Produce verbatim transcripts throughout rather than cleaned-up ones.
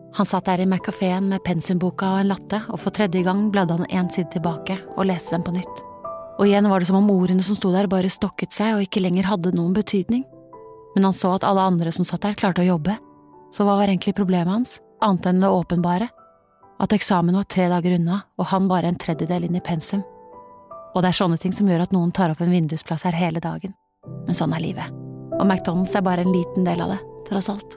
Han satt der i McCaféen med pensumboka og en latte, og for tredje gang bladde han en side tilbake og leste den på nytt. Og igjen var det som om ordene som sto der bare stokket seg og ikke lenger hadde noen betydning. Men han så at alle andre som satt der klarte å jobbe. Så hva var egentlig problemet hans, annet enn det åpenbare? At eksamen var tre dager unna, og han bare en tredjedel inn i pensum. Og det er sånne ting som gjør at noen tar opp en vindusplass her hele dagen. Men sånn er livet. Og McDonald's er bare en liten del av det, tross alt.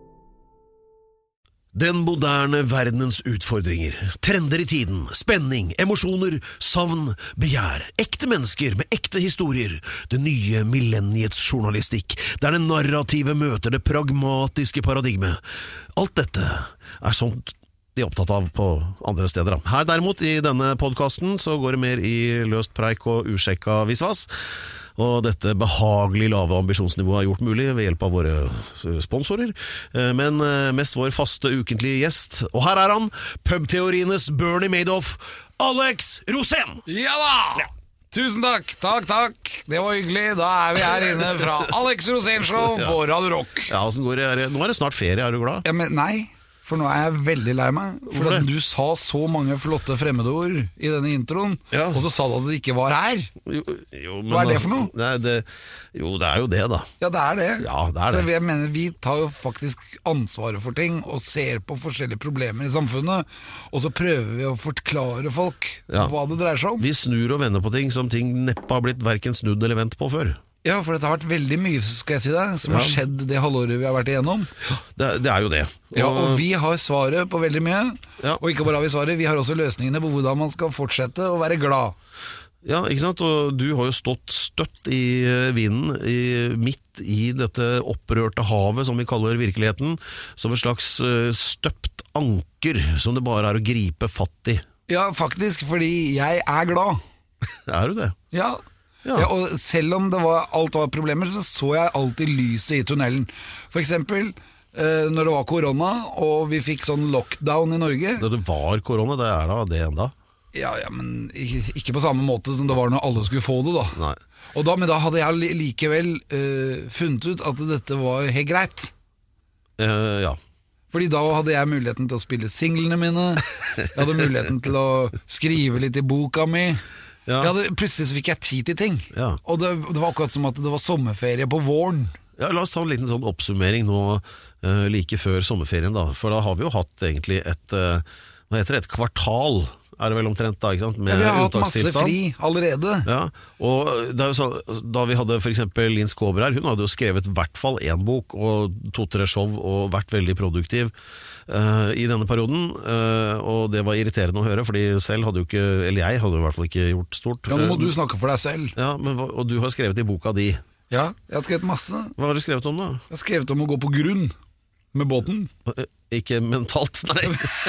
Den moderne verdens utfordringer, trender i tiden, spenning, emosjoner, savn, begjær, ekte mennesker med ekte historier, det nye millenniets journalistikk, der det narrative møter det pragmatiske paradigmet. Alt dette er sånt de er opptatt av på andre steder. Her derimot, i denne podcasten, så går det mer i løst preik og usjekka visvas. Og dette behagelig lave ambisjonsnivået er gjort mulig ved hjelp av våre sponsorer, men mest vår faste ukentlige gjest. Og her er han, pubteorienes Bernie Madoff, Alex Rosén! Ja da! Ja. Tusen takk, takk, takk. Det var hyggelig. Da er vi her inne fra Alex Rosén Show på Radio Rock. Ja, hvordan går det? Nå er det snart ferie, er du glad? Ja, men nei. For nå er jeg veldig lei meg. For at du sa så mange flotte fremmedord i denne introen, ja. Og så sa du at det ikke var her. Jo, jo, men Hva er det altså, for noe? Det, det, jo, det er jo det da. Ja, det er det. Ja, det er det. Så jeg mener, vi tar jo faktisk ansvaret for ting og ser på forskjellige problemer i samfunnet, og så prøver vi å forklare folk ja. Hva det dreier seg om. Vi snur og vender på ting som ting neppe har blitt hverken snudd eller vendt på før. Ja, for det har vært veldig mye, skal jeg si deg, som ja. Har skjedd det halvåret vi har vært igjennom. Ja, det, det er jo det. Og, ja, og vi har svaret på veldig mye, ja. Og ikke bare har vi svaret, vi har også løsningene på hvordan man skal fortsette å være glad. Ja, ikke sant? Og du har jo stått støtt i vinden, i, midt i dette opprørte havet som vi kaller virkeligheten, som et slags støpt anker som det bare er å gripe fatt i. Ja, faktisk, fordi jeg er glad. Er du det? Ja, Ja. Ja, og selv om det var, alt var problemer, så så jeg alltid lyset i tunnelen. For eksempel, eh, når det var korona, og vi fikk sånn lockdown i Norge. Da det var korona, det er da det enda? Ja, ja, men ikke på samme måte som det var når alle skulle få det da. Nei. Og da, men da hadde jeg likevel eh, funnet ut at dette var helt greit. Eh, ja. Fordi da hadde jeg muligheten til å spille singlene mine, jeg hadde muligheten til å skrive litt i boka mi. Ja. Hadde, plutselig så fikk jeg tid til ting ja. Og det, det var akkurat som at det var sommerferie på våren. Ja, la oss ta en liten sånn oppsummering nå uh, like før sommerferien da. For da har vi jo hatt egentlig et uh, hva heter det, et kvartal er det vel omtrent da, ikke sant? Med ja, vi har hatt masse fri allerede. Ja, og det er jo så, da vi hadde for eksempel Linn Skåber her, hun hadde jo skrevet i hvert fall en bok og to-tre show og vært veldig produktiv Uh, i denne perioden, uh, og det var irriterende å høre, fordi selv hadde jo ikke, eller jeg hadde jo i hvert fall ikke gjort stort. Ja, nå må du snakke for deg selv. Ja, men, og du har skrevet i boka di. Ja, jeg har skrevet masse. Hva har du skrevet om da? Jeg har skrevet om å gå på grunn med båten. Uh, ikke mentalt, nei.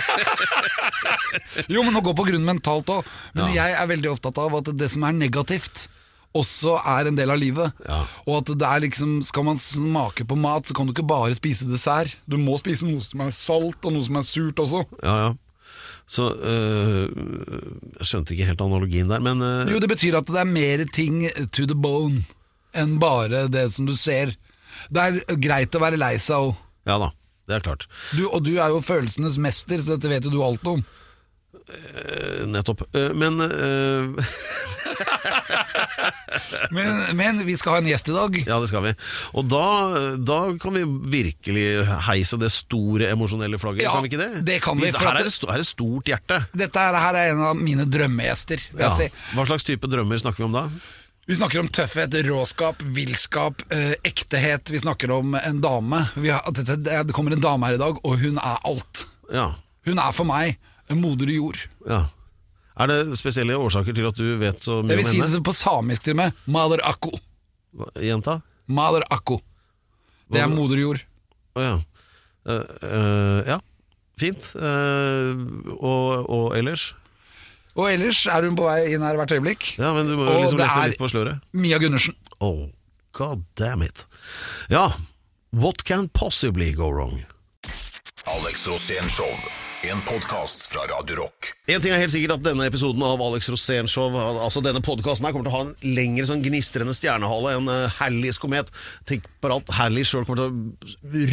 Jo, men å gå på grunn mentalt også. Men ja. Jeg er veldig opptatt av at det som er negativt også er en del av livet ja. Og at det er liksom, skal man smake på mat så kan du ikke bare spise dessert. Du må spise noe som er salt og noe som er surt også. Ja, ja. Så øh, jeg skjønte ikke helt analogien der, men øh, jo, det betyr at det er mer ting to the bone enn bare det som du ser. Det er greit å være lei seg også. Ja da, det er klart. Du, og du er jo følelsenes mester, så dette vet jo du alt om. Uh, nettopp uh, Men uh... men, men vi skal ha en gjest i dag. Ja, det skal vi. Og da, da kan vi virkelig heise det store emosjonelle flagget. Ja, kan vi ikke det? Det kan vi. Her er det, sto, her er det stort hjerte. Dette her, her er en av mine drømmegjester, vil ja. jeg si. Hva slags type drømmer snakker vi om da? Vi snakker om tøffhet, råskap, villskap, eh, ektehet. Vi snakker om en dame. Vi har, det, det kommer en dame her i dag, og hun er alt. Ja. Hun er for meg en moder jord. Ja. Er det spesielle årsaker til at du vet så mye om henne? Jeg vil si det på samisk til meg. Mother Akko. Gjenta? Mother Akko. Det er moder jord. Å oh, ja. Uh, uh, ja, fint. Uh, og, og ellers? Og ellers er hun på vei inn her hvert øyeblikk. Ja, men du må liksom lette litt på sløret. Mia Gundersen. Oh, god damn it. Ja, what can possibly go wrong? Alex Rosén Show, en podcast fra Radio Rock. En ting er helt sikkert at denne episoden av Alex Rosén Show, altså denne podcasten her, kommer til å ha en lengre sånn gnistrende stjernehale enn uh, Halleys komet. Tenk på at Halley selv kommer til å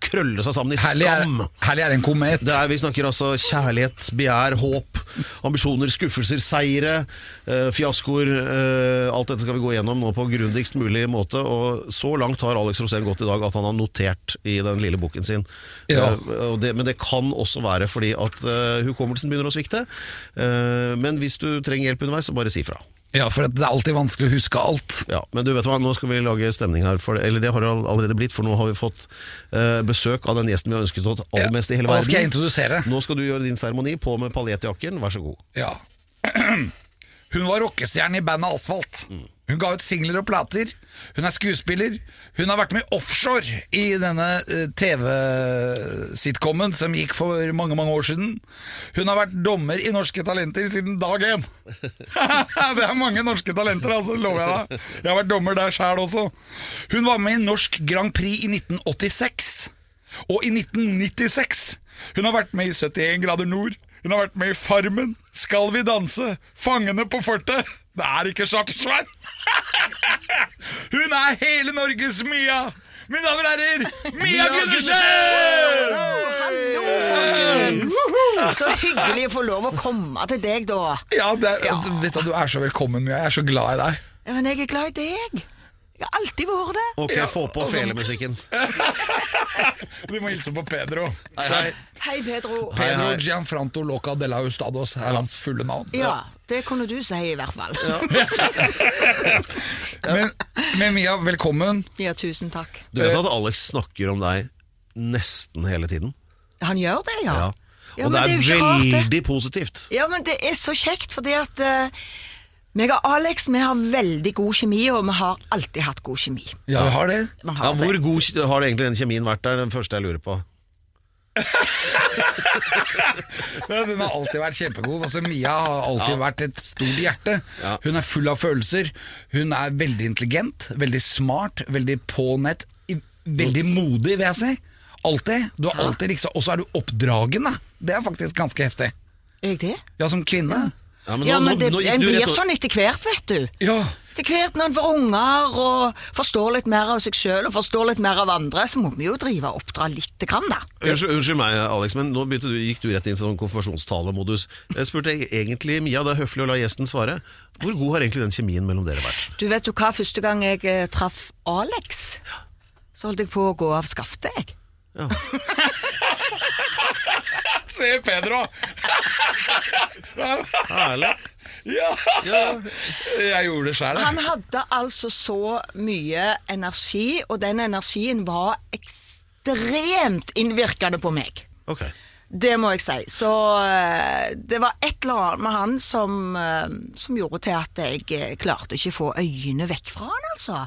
krølle seg sammen i Herlig er, skam. herlig er en komet. Det er, vi snakker altså kjærlighet, begjær, håp, ambisjoner, skuffelser, seire, eh, fiaskoer. Eh, alt dette skal vi gå gjennom nå på grundigst mulig måte. Og så langt har Alex Rosén gått i dag at han har notert i den lille boken sin. Ja. Eh, og det, men det kan også være fordi at eh, hukommelsen begynner å svikte. Eh, men hvis du trenger hjelp underveis, så bare si fra. Ja, for det er alltid vanskelig å huske alt. Ja, men du vet hva, nå skal vi lage stemning her for det, eller det har det allerede blitt, for nå har vi fått uh, besøk av den gjesten vi har ønsket oss aller mest i hele Ja, verden. da skal jeg introdusere. Nå skal du gjøre din seremoni, på med paljettjakken, vær så god. Ja. Hun var rockestjerne i bandet Asfalt. Hun ga ut singler og plater. Hun er skuespiller. Hun har vært med offshore i denne uh, T V-sitcomen som gikk for mange, mange år siden. Hun har vært dommer i Norske Talenter siden dag én. Det er mange norske talenter, altså, lover jeg deg. Jeg har vært dommer der selv også. Hun var med i Norsk Grand Prix i nitten åttiseks. Og i nitten nittiseks. Hun har vært med i syttien grader nord. Hun har vært med i Farmen, Skal vi danse, Fangene på fortet. Det er ikke Chartersveien. Hun er hele Norges Mia. Mine damer og herrer, Mia Gundersen! Hallo, folkens! Så hyggelig å få lov å komme til deg da. Ja, det er, ja. Vet du, du er så velkommen, Mia. Jeg er så glad i deg. Ja, men jeg er glad i deg. Jeg har alltid vært det. Ok, Ja, få på altså- felemusikken. Du må hilse på Pedro. Hei, hei. Hei, Pedro. Hei, Pedro hei. Gianfranto Loca de la Hustados er hans fulle navn. Ja, det kunne du si i hvert fall. Men, men Mia, velkommen. Ja, tusen takk. Du vet at Alex snakker om deg nesten hele tiden? Han gjør det, ja. Ja. Ja, Og men det er, jo ikke rart, det. veldig positivt. Ja, men det er så kjekt, fordi at uh, meg og Alex, vi har veldig god kjemi, og vi har alltid hatt god kjemi. Ja, vi har det. Man Ja, har hvor det. god har det egentlig den kjemien vært der? Den første jeg lurer på. Ja, den har alltid vært kjempegod. Altså, Mia har alltid Ja. vært et stort hjerte. Ja. Hun er full av følelser. Hun er veldig intelligent, veldig smart, veldig på nett, i- veldig modig, vil jeg si. Alltid. Du har alltid liksom, og så er du oppdragen, da. Det er faktisk ganske heftig. Er jeg det? Ja, som kvinne. Ja, men Ja, nå- men nå- det, nå gikk en du blir rett og- sånn etter hvert, vet du. Ja. Etter hvert når en får unger og forstår litt mer av seg selv og forstår litt mer av andre, så må vi jo drive og oppdra litt grann, da. Unnskyld, unnskyld meg, Alex, men nå begynte du, gikk du rett inn i sånn konfirmasjonstalemodus. Jeg spurte egentlig Mia, det er høflig å la gjesten svare. Hvor god har egentlig den kjemien mellom dere vært? Du vet jo hva, første gang jeg eh, traff Alex, så holdt jeg på å gå av skaftet, jeg. Ja. Se Pedro! Herlig. Ja. Ja. Jeg gjorde det selv. Han hadde altså så mye energi, og den energien var ekstremt innvirkende på meg. Ok. Det må jeg si. Så eh, det var et eller annet med han som, eh, som gjorde til at jeg eh, klarte ikke få øynene vekk fra han, altså.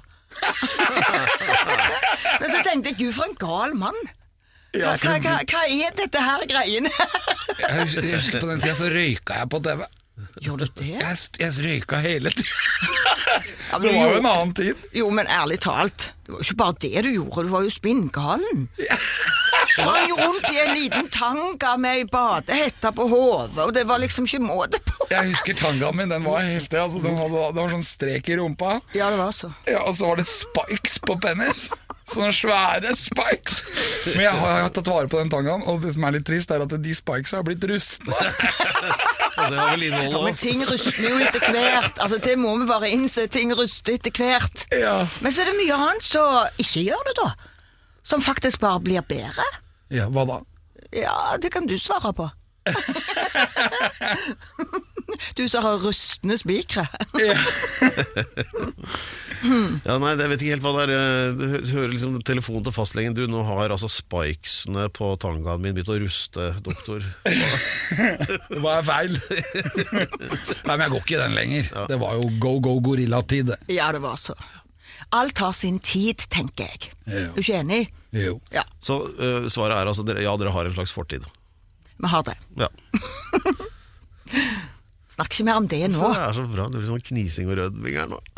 Men så tenkte jeg, gud for en gal mann. Hva, hva, hva, hva er dette her greiene? Jeg husker, jeg husker på den tida så røyka jeg på T V. Gjorde du det? Jeg, jeg røyka hele tiden. Ja, men Det du var jo gjorde- en annen tid. Jo, men ærlig talt, det var jo ikke bare det du gjorde, du var jo spinngalen. Sprang jo rundt i en liten tanga med ei badehette på hodet, og det var liksom ikke måte på. Jeg husker tangaen min, den var heftig. Altså, den hadde, det var sånn strek i rumpa. Ja, det var så. Ja, og så var det spikes på penis. Sånne svære spikes. Men jeg har, jeg har tatt vare på den tangaen, og det som er litt trist, er at de spikes har blitt rustne. Ja, det har vel innhold Ja, men også. ting ruster jo etter hvert. Altså, det må vi bare innse. Ting ruster etter hvert. Ja. Men så er det mye annet som ikke gjør det, da. Som faktisk bare blir bedre. Ja, hva da? Ja, det kan du svare på. Du som har rustne spikre. Ja, nei, jeg vet ikke helt hva det er. Du hø- hører liksom telefonen til fastlegen. Du, nå har altså spikesene på tangaen min begynt å ruste, doktor. Hva er feil? Nei, men jeg går ikke i den lenger. Det var jo go-go gorilla-tid. Ja, det var så. Alt har sin tid, tenker jeg. Ja. Er du ikke enig? Jo. Ja, Så øh, svaret er altså, dere, ja, dere har en slags fortid. vi har det. Ja. Snakker ikke mer om det Så nå. det er så bra. Det blir sånn knising og rødming her nå.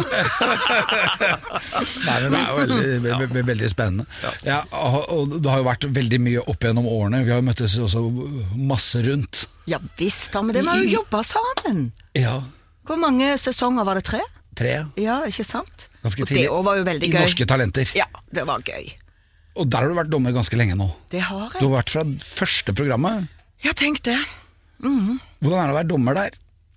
Nei, men det er jo veldig, ve- ve- veldig spennende. Ja, og det har jo vært veldig mye opp gjennom årene. Vi har jo møttes også masse rundt. Ja visst har vi det. Vi har jo jobbet sammen. Ja, Hvor mange sesonger var det? Tre? tre. Ja, ikke sant? Ganske Og det tidlig. også var jo veldig I gøy. Norske Talenter. Ja, det var gøy. Og der har du vært dommer ganske lenge nå. Det har jeg. Du har vært fra første programmet. Ja, tenk det. Mm. Hvordan er det å være dommer der?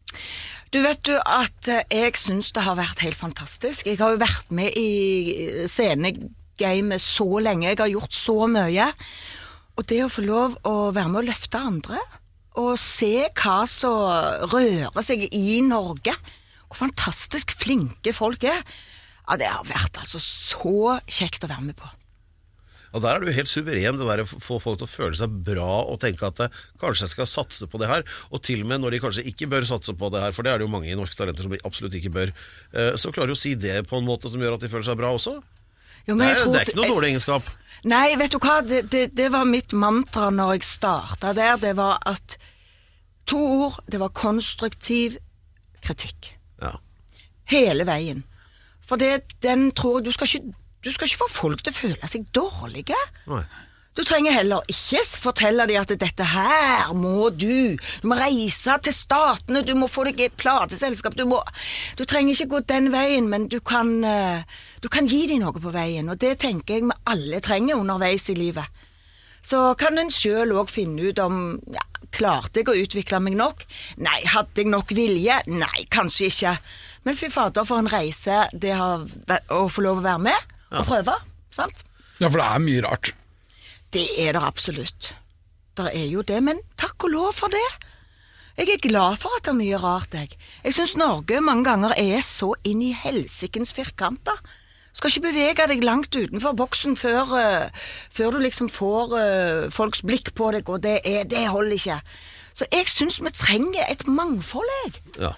Du vet du at jeg synes det har vært helt fantastisk. Jeg har jo vært med i scenegamet så lenge. Jeg har gjort så mye. Og det å få lov å være med å løfte andre, og se hva som rører seg i Norge, hvor fantastisk flinke folk er, ja, det har vært altså så kjekt å være med på. Og der er du helt suveren, det der å få folk til å føle seg bra og tenke at eh, kanskje jeg skal satse på det her, og til og med når de kanskje ikke bør satse på det her, for det er det jo mange i Norske Talenter som absolutt ikke bør, eh, så klarer du å si det på en måte som gjør at de føler seg bra også. Jo, men Nei, jeg tror, det er ikke noe dårlig egenskap. Nei, vet du hva, det, det, det var mitt mantra når jeg startet der, det var at to ord, det var konstruktiv kritikk. Ja. Hele veien. For det, den tror jeg, du skal ikke Du skal ikke få folk til å føle seg dårlige. Nei. Du trenger heller ikke fortelle dem at dette her må du. Du må reise til statene, du må få deg et plateselskap. Du, må, du trenger ikke gå den veien, men du kan, du kan gi dem noe på veien. Og det tenker jeg vi alle trenger underveis i livet. Så kan en selv også finne ut om ja, klarte jeg å utvikle meg nok? Nei, hadde jeg nok vilje? Nei, kanskje ikke. Men fy fader, for en reise det har å få lov å være med. Ja. Og prøve, sant? Ja, for det er mye rart. Det er det absolutt. Det er jo det, men takk og lov for det. Jeg er glad for at det er mye rart, jeg. Jeg synes Norge mange ganger er så inn i helsikens firkanter. Du skal ikke bevege deg langt utenfor boksen før, uh, før du liksom får uh, folks blikk på deg, og det, er, det holder ikke. Så jeg synes vi trenger et mangfold, jeg. Ja.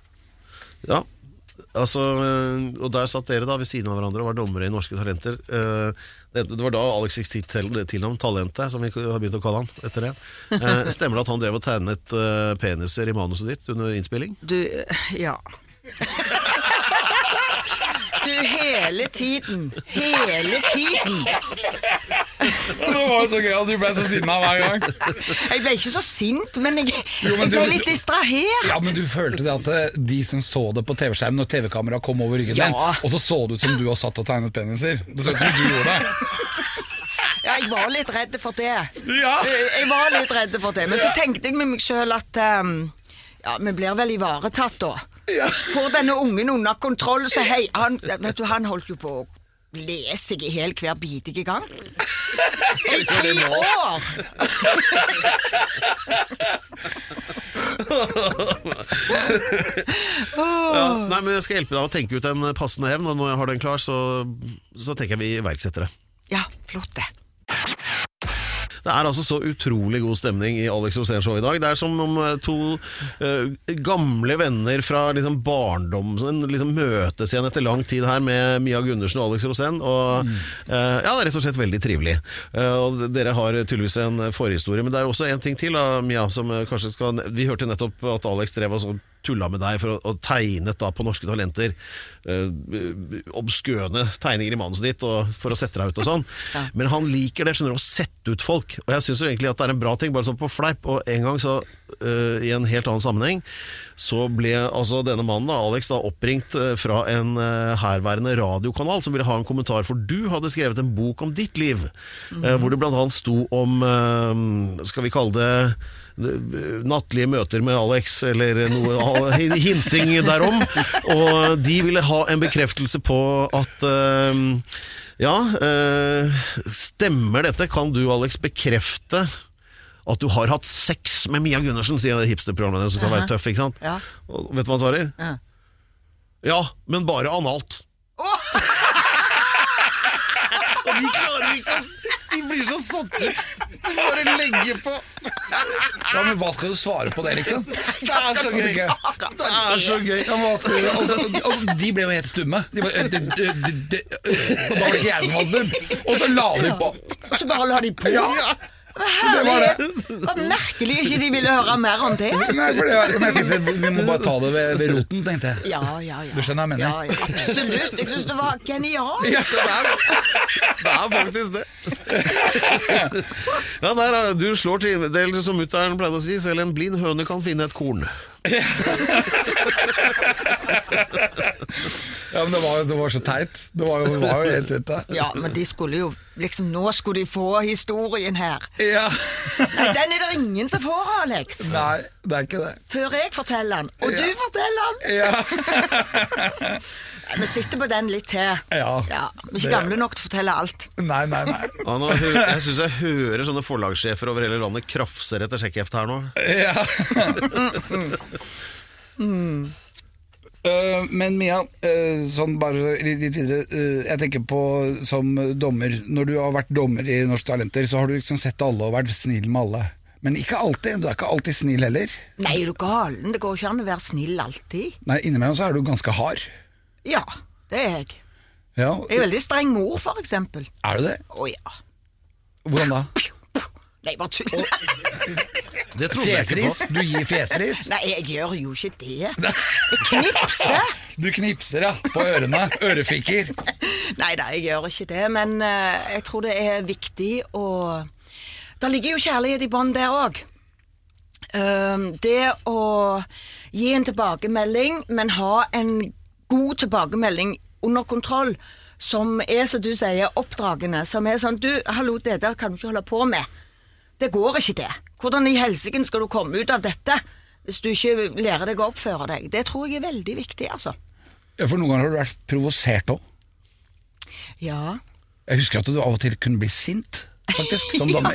Ja. Altså, og der satt dere da ved siden av hverandre og var dommere i Norske Talenter. Det var da Alex fikk sitt tilnavn Talentet, som vi har begynt å kalle han etter det. Stemmer det at han drev og tegnet peniser i manuset ditt under innspilling? Du, ja. Du, hele tiden. Hele tiden. Det var så gøy at du ble så sinna hver gang. Jeg ble ikke så sint, men jeg, jo, men jeg ble du, litt distrahert. Ja, men du følte det at de som så det på tv-skjermen når tv-kameraet kom over ryggen ja. din, og så så det ut som du har satt og tegnet peniser. Det så ut som du gjorde det. Ja, jeg var litt redd for det. Ja. Jeg var litt redd for det, men så tenkte jeg med meg selv at um, ja, vi blir vel ivaretatt da. Ja. Får denne ungen under kontroll, så hei, han, vet du, han holdt jo på å le seg i hel hver bidige gang. I tre år! Ja, nei, men jeg skal hjelpe deg å tenke ut en passende hevn, og når jeg har den klar, så, så tenker jeg vi iverksetter det. Ja, flott det. Det er altså så utrolig god stemning i Alex Rosén Show i dag. Det er som om to uh, gamle venner fra liksom, barndommen liksom, møtes igjen etter lang tid her med Mia Gundersen og Alex Rosén. Og mm. uh, ja, det er rett og slett veldig trivelig. Uh, og dere har tydeligvis en forhistorie, men det er også en ting til, da, Mia, som kanskje skal... Vi hørte nettopp at Alex drev og sånn tulla med deg for å, å tegne da på Norske Talenter uh, obskøne tegninger i manuset ditt og for å sette deg ut og sånn, ja. Men han liker det, skjønner du, å sette ut folk, og jeg synes jo egentlig at det er en bra ting, bare sånn på fleip. Og en gang så uh, i en helt annen sammenheng så ble altså denne mannen da, Alex, da oppringt uh, fra en uh, herværende radiokanal som ville ha en kommentar, for du hadde skrevet en bok om ditt liv, mm. uh, hvor det blant annet sto om uh, skal vi kalle det nattlige møter med Alex, eller noe hinting derom, og de ville ha en bekreftelse på at uh, ja, uh, stemmer dette? Kan du, Alex, bekrefte at du har hatt sex med Mia Gundersen, sier det hipsterprogrammet som kan være tøff, ikke sant? Ja. Og vet du hva han svarer? Ja, ja, men bare analt. Oh! Og de klarer ikke å... De blir så satt ut. De bare legger på. Ja, men hva skal du svare på det, liksom? Det er så gøy. Det er så gøy. Ja, men hva skal du... Altså, altså, de ble jo helt stumme. De bare... De, de, de, de, og da var det ikke jeg som var stum. Og så la de på. Og så bare la de på. Ja. Det var det. Hva merkelig ikke de ville høre mer om det. Nei, for det var, jeg tenkte vi må bare ta det ved, ved roten, tenkte jeg. Ja, ja, ja. Du skjønner hva jeg mener? Ja, ja, absolutt. Jeg synes det var genialt. Ja, det er, det er faktisk det. Ja, der, du slår til. Det er som mutteren pleide å si, selv en blind høne kan finne et korn. Ja, men det var, det var så teit. Det var jo, det var jo helt teit. Ja, men de skulle jo liksom, nå skulle de få historien her. Ja. Nei, den er det ingen som får, Alex. Nei, det er ikke det. Før jeg forteller den, og Ja. du forteller den. Ja. Vi sitter på den litt til. Ja, Vi er ikke det- gamle nok til å fortelle alt. Nei, nei, nei. Ja, nå, hø- jeg synes jeg hører sånne forlagssjefer over hele landet krafser etter sjekkheft her nå. Ja. Uh, men Mia, uh, sånn bare litt, litt videre, uh, jeg tenker på som dommer. Når du har vært dommer i Norske Talenter, så har du liksom sett alle og vært snill med alle. Men ikke alltid, du er ikke alltid snill heller. Nei, er du galen? Det går ikke an å være snill alltid. Nei, innimellom så er du ganske hard. Ja, det er jeg. Ja, Jeg er veldig streng mor, for eksempel. er du det? Å ja. Hvordan da? Nei, bare tull. Det trodde jeg ikke Fjesris? på. Du gir fjesris? Nei, jeg gjør jo ikke det. Jeg knipser. Du knipser, ja, på ørene. Ørefikker. Nei da, jeg gjør ikke det, men eh, jeg tror det er viktig å... Det ligger jo kjærlighet i bånd der også. Um, det å gi en tilbakemelding, men ha en god tilbakemelding under kontroll, som er, som du sier, oppdragende, som er sånn, du, hallo, det der kan du ikke holde på med. Det går ikke det. Hvordan i helsingen skal du komme ut av dette, hvis du ikke lærer deg å oppføre deg? Det tror jeg er veldig viktig, altså. Ja, for noen ganger har du vært provosert også. Ja. Jeg husker at du av og til kunne bli sint, faktisk, som dommer.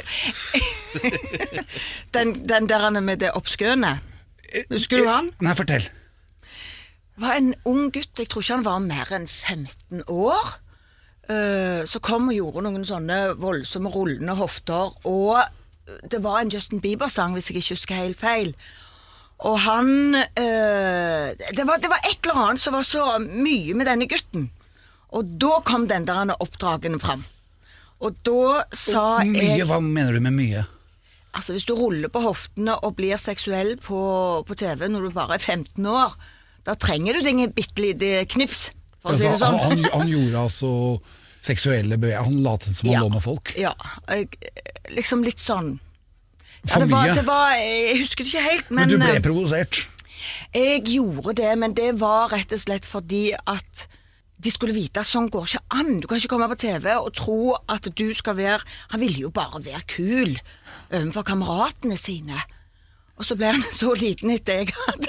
den, den der med det oppskøene. Husker du han? Nei, fortell. Det var en ung gutt, jeg tror ikke han var mer enn femten år, uh, så kom og gjorde noen sånne voldsomme rullende hofter, og det var en Justin Bieber-sang, hvis jeg ikke husker helt feil. Og han, uh, det, var, det var et eller annet som var så mye med denne gutten, og da kom den der oppdragene fram. Og da sa Mye, jeg... hva mener du med mye? Altså, hvis du ruller på hoftene og blir seksuell på, på T V når du bare er femten år, da trenger du ingen bittelite knips, for å Altså, si det sånn. han, han gjorde altså seksuelle bevegelser. Han latet som han Ja. lå med folk. Ja, jeg, liksom litt sånn. Ja, For det var, mye. det var, jeg husker det ikke helt, men, Men du ble eh, provosert. jeg gjorde det, men det var rett og slett fordi at de skulle vite at sånn går ikke an. Du kan ikke komme på T V og tro at du skal være, han ville jo bare være kul overfor kameratene sine. Og så ble han så liten etter jeg hadde.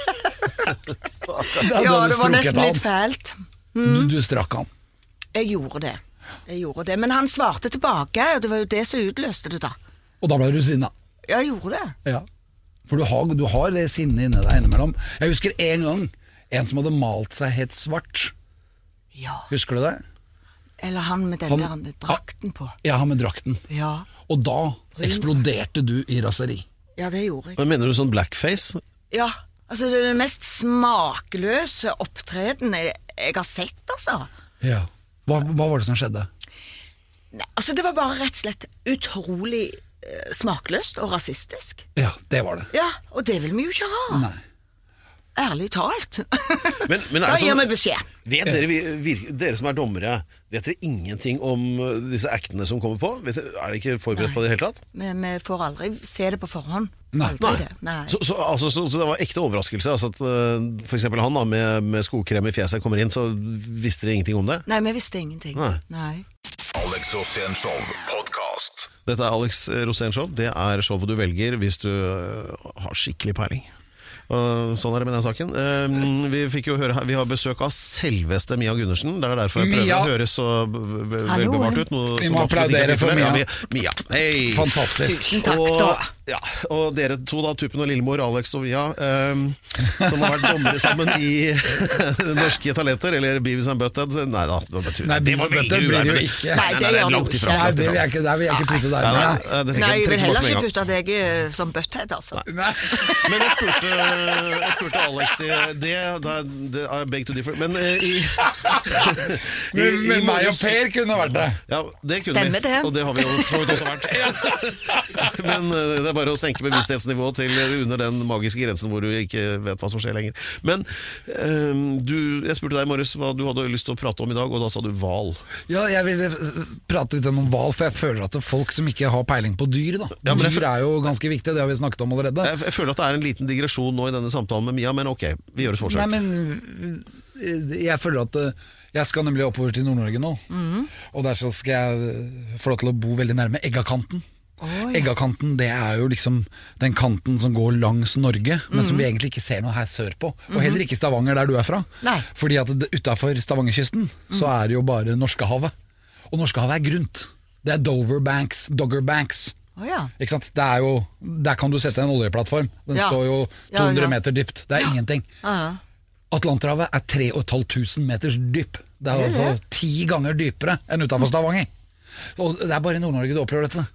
Da Ja, hadde du det var nesten strukket litt han. fælt. Du, du strakk han. Jeg gjorde det. Jeg gjorde det. Men han svarte tilbake, og det var jo det som utløste det da. Og da ble du sinna. Jeg gjorde det. Ja. For du har, du har det sinnet inni deg innimellom. Jeg husker en gang en som hadde malt seg helt svart. Ja. Husker du det? Eller han med den Han- der drakten på. Ja, han med drakten. Ja. Og da eksploderte du i raseri. Ja, det gjorde jeg. Men mener du sånn blackface? Ja. Altså, det er den mest smakløse opptreden jeg, jeg har sett, altså. Ja. Hva, hva var det som skjedde? Nei, altså, det var bare rett og slett utrolig eh, smakløst og rasistisk. Ja, det var det. Ja, og det vil vi jo ikke ha. Nei. Ærlig talt. Men, men er Da det gir sånn, vi beskjed. vet dere, vir- dere som er dommere, vet dere ingenting om uh, disse actene som kommer på? Vet dere, er dere ikke forberedt på det i det hele tatt? Vi, vi får aldri se det på forhånd. Nei. Aldri det. Nei. Så, så, altså, så, så det var ekte overraskelse altså at uh, for eksempel han da, med, med skokrem i fjeset kommer inn, så visste dere ingenting om det? Nei, vi visste ingenting. Nei. Nei. Alex Rosén Show podcast. Dette er Alex Rosén Show. Det er showet du velger hvis du uh, har skikkelig peiling. Og sånn er det med den saken. Um, vi fikk jo høre her, vi har besøk av selveste Mia Gundersen. Det er derfor jeg prøver Mia. å høres så v- v- Hallo. velbevart ut. Noe Vi som må absolutt ikke er applaudere for tilfellet. Mia. Ja, vi- Mia. Hei. Fantastisk. Tusen takk, og, da. ja, og dere to da, Tuppen og Lillemor, Alex og Mia, um, som har vært dommere sammen i Norske Talenter, eller Beavis and Butthead. Nei da, det var bare tull. Nei, Det Beavis var and veldig Butthead blir det jo uærlig. ikke. Nei, det gjør det langt jo ifra. ikke. Nei, det vil jeg ikke, der vil jeg ikke putte deg Nei, med. nei, det trekker Nei, jeg trekker vil heller bort med en ikke gang. putte deg eh, som butthead, altså. Nei. Men jeg spurte, jeg spurte Alex i det, det, det I beg to differ. Men eh, i, i, Men, i men meg og morges- Per kunne vært det. Ja, det kunne Stemmer vi. det. Og det har vi jo for så vidt også vært. Men eh, det er bare å senke bevissthetsnivået til under den magiske grensen hvor du ikke vet hva som skjer lenger. Men eh, du, jeg spurte deg i morges hva du hadde lyst til å prate om i dag, og da sa du hval. Ja, jeg ville eh, prate litt om hval, for jeg føler at det er folk som ikke har peiling på dyr da. Ja, men jeg Dyr føl- er jo ganske viktig, det har vi snakket om allerede. Jeg, jeg føler at det er en liten digresjon nå i denne samtalen med Mia, men ok, vi gjør et forsøk. Nei, men jeg føler at jeg skal nemlig oppover til Nord-Norge nå, mm. og der så skal jeg få lov til å bo veldig nærme Eggakanten. Oh, ja. Eggakanten, det er jo liksom den kanten som går langs Norge, men mm. som vi egentlig ikke ser noe her sør på. Og mm-hmm. heller ikke Stavanger der du er fra. Nei. Fordi at utenfor Stavangerkysten mm. så er det jo bare Norskehavet. Og Norskehavet er grunt. Det er Dover Banks, Dogger Banks. Oh, ja. Ikke sant? Det er jo, der kan du sette en oljeplattform. Den ja. står jo to hundre ja, ja. meter dypt. Det er ja. ingenting. Uh-huh. Atlanterhavet er tre og et halvt tusen meters dyp. Det er, er altså det? ti ganger dypere enn utenfor Stavanger. Og det er bare i Nord-Norge du opplever dette.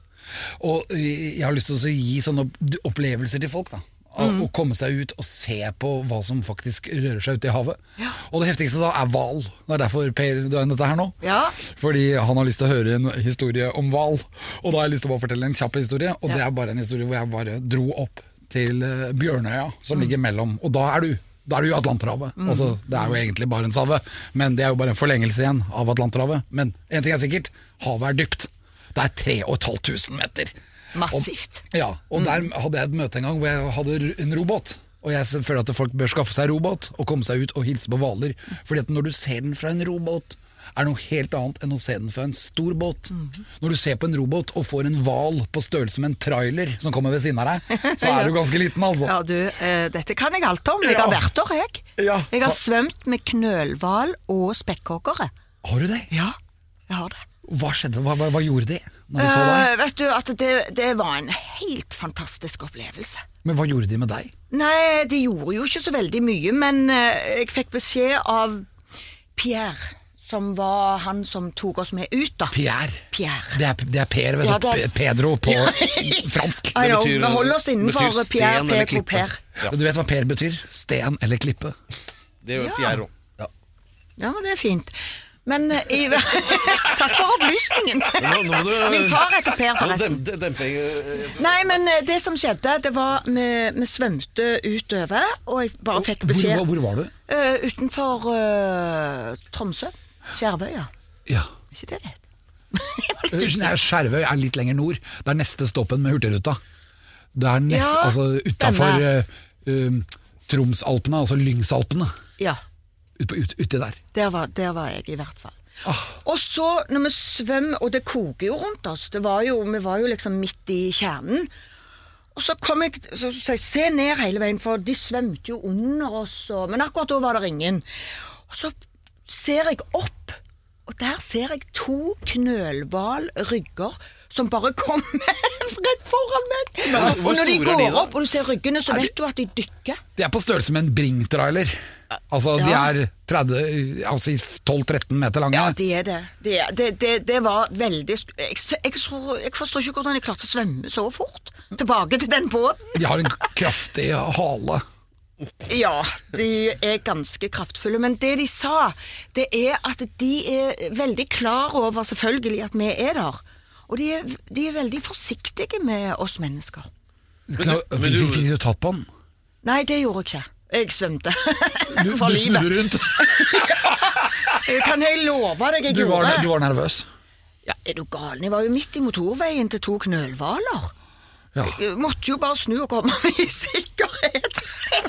Og jeg har lyst til å gi sånne opplevelser til folk da. Mm. Å komme seg ut og se på hva som faktisk rører seg ute i havet. Ja. Og det heftigste da er hval. Det er derfor Per drar inn dette her nå. Ja. Fordi han har lyst til å høre en historie om hval. Og da har jeg lyst til å fortelle en kjapp historie. Og ja. det er bare en historie hvor jeg bare dro opp til Bjørnøya, som mm. ligger mellom. Og da er du Da er du i Atlanterhavet. Mm. Altså, det er jo egentlig Barentshavet, men det er jo bare en forlengelse igjen av Atlanterhavet. Men en ting er sikkert, havet er dypt. Det er tre og et halvt tusen meter. Massivt. Og, ja, og mm. der hadde jeg et møte en gang hvor jeg hadde en robåt. Og jeg føler at folk bør skaffe seg robåt og komme seg ut og hilse på hvaler. Fordi at når du ser den fra en robåt, er noe helt annet enn å se den fra en stor båt. Mm. Når du ser på en robåt og får en hval på størrelse med en trailer som kommer ved siden av deg, så er du ganske liten, altså. Ja, du, uh, dette kan jeg alt om. Jeg ja. har vært der, jeg. Ja. Jeg har svømt med knølhval og spekkhoggere. Har du det? Ja, jeg har det. Hva skjedde? Hva, hva, hva gjorde de når de så deg? Uh, vet du, at det, det var en helt fantastisk opplevelse. Men hva gjorde de med deg? Nei, de gjorde jo ikke så veldig mye, men uh, jeg fikk beskjed av Pierre, som var han som tok oss med ut da. Pierre? Pierre. Det er, det er Per, vet ja, du. Er... Pedro på fransk. I know, vi holder oss innenfor Pierre, Pedro, Per. Ja. Du vet hva Per betyr? Sten eller klippe. Det gjør ja. Pierre også. Ja. ja, men det er fint. Men i... Takk for opplysningen. Nå, nå du... Min far heter Per, forresten. Dem, demping... Nei, men det som skjedde, det var vi, vi svømte utover, og jeg bare fikk beskjed. Hvor, hvor var du? Uh, utenfor uh, Tromsø. Skjervøya. Ja. Ikke det det? Nei, Skjervøy er litt lenger nord. Det er neste stoppen med Hurtigruta. Det er nest, ja, altså utenfor uh, uh, Tromsalpene, altså Lyngsalpene. Ja. Ut, ut, uti der. Der var, der var jeg i hvert fall. Ah. Og så når vi svøm, og det koker jo rundt oss, det var jo, vi var jo liksom midt i kjernen, og så kom jeg, så sa jeg, se ned hele veien, for de svømte jo under oss, og, men akkurat da var det ingen. Og så ser jeg opp, og der ser jeg to knølhvalrygger som bare kommer rett foran meg. Ja, og når de går de opp, og du ser ryggene, så vet du at de dykker. De er på størrelse med en Bring-trailer. Altså, ja. de er tretti, altså tolv tretten meter lange. Ja, de er det. Det, det, det, det var veldig... Jeg, jeg, så, jeg forstår ikke hvordan jeg klarte å svømme så fort tilbake til den båten. De har en kraftig hale. Ja, de er ganske kraftfulle, men det de sa, det er at de er veldig klar over selvfølgelig at vi er der, og de er, de er veldig forsiktige med oss mennesker. Fikk du tatt på den? Nei, det gjorde jeg ikke. Jeg svømte du, for livet. Du snudde rundt? Ja, kan jeg love deg jeg du gjorde var, Du var nervøs? Ja, er du galen? Jeg var jo midt i motorveien til to knølhvaler. Ja. Jeg måtte jo bare snu og komme meg i sikkerhet.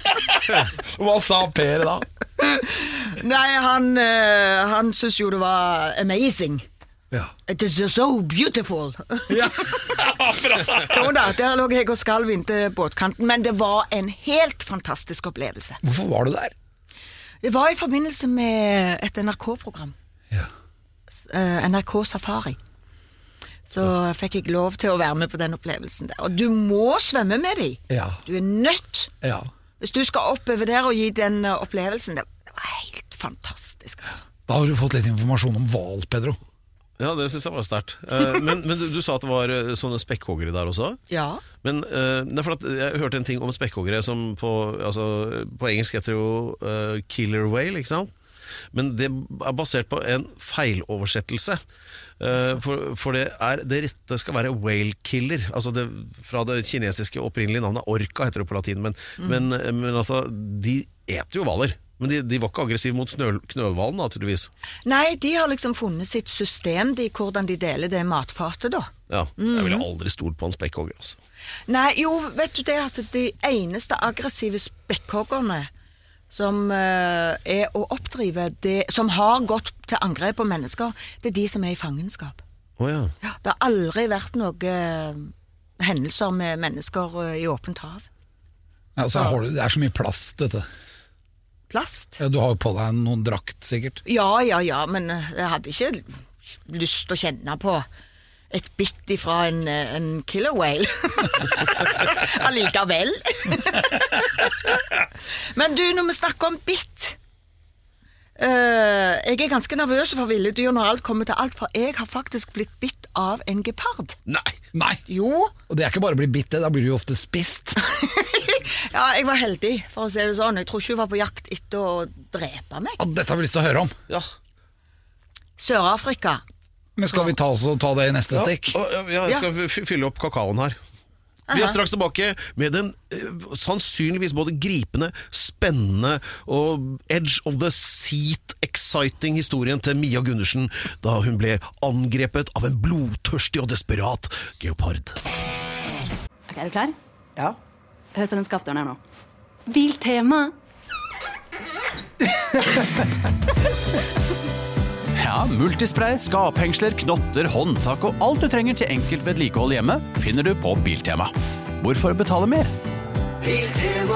Hva sa Per da? Nei, han, uh, han synes jo det var amazing. Ja. It is so beautiful. Ja, bra. Jo da, der lå jeg og skalv inntil båtkanten, men det var en helt fantastisk opplevelse. Hvorfor var du der? Det var i forbindelse med et N R K-program. Ja. Uh, N R K Safari. Så fikk jeg lov til å være med på den opplevelsen der. Og du må svømme med dem. Ja. Du er nødt. Ja. Hvis du skal oppover der og gi den opplevelsen, det var helt fantastisk. Altså. Da har du fått litt informasjon om hval, Pedro. Ja, det synes jeg var sterkt. Uh, men, men du, du sa at det var uh, sånne spekkhoggere der også? Ja. Men uh, det er for at jeg hørte en ting om spekkhoggere som på, altså, på engelsk heter jo uh, killer whale, ikke sant? Men det er basert på en feiloversettelse. Uh, for, for det, er, det rette skal være whale killer. Altså det, fra det kinesiske opprinnelige navnet orca heter det på latin. Men, mm. men, men altså, de eter jo hvaler. Men de, de var ikke aggressive mot knøl, knølhvalen da, tydeligvis. Nei, de har liksom funnet sitt system, de, hvordan de deler det matfatet da. Ja, mm. jeg ville aldri stolt på en spekkhogger, altså. Nei, jo, vet du det at de eneste aggressive spekkhoggerne som uh, er å oppdrive det, som har gått til angrep på mennesker, det er de som er i fangenskap. Oh, ja. Ja, det har aldri vært noen uh, hendelser med mennesker uh, i åpent hav. Ja, så har du, det er så mye plast, vet du. Plast? Ja, du har jo på deg noen drakt, sikkert. Ja, ja, ja, men uh, jeg hadde ikke lyst til å kjenne på et bitt ifra en, en killer whale. Allikevel. Men du, når vi snakker om bitt, uh, jeg er ganske nervøs for ville dyr når alt kommer til alt, for jeg har faktisk blitt bitt av en gepard. Nei. Nei. Jo. Og det er ikke bare å bli bitt, da blir du jo ofte spist. Ja, jeg var heldig, for å si det sånn. Jeg tror ikke hun var på jakt etter å drepe meg. Ja, dette har vi lyst til å høre om. Ja. Sør-Afrika. Men skal vi ta, oss og ta det i neste Ja, stikk? ja, ja, jeg skal f- fylle opp kakaoen her. Vi er straks tilbake med den eh, sannsynligvis både gripende, spennende og edge of the seat exciting historien til Mia Gundersen da hun ble angrepet av en blodtørstig og desperat geopard. Ok, er du klar? Ja. Hør på den skapdøren her nå. Biltema. Ja, multispray, skaphengsler, knotter, håndtak og alt du trenger til enkelt vedlikehold hjemme finner du på Biltema. Hvorfor betale mer? Biltema,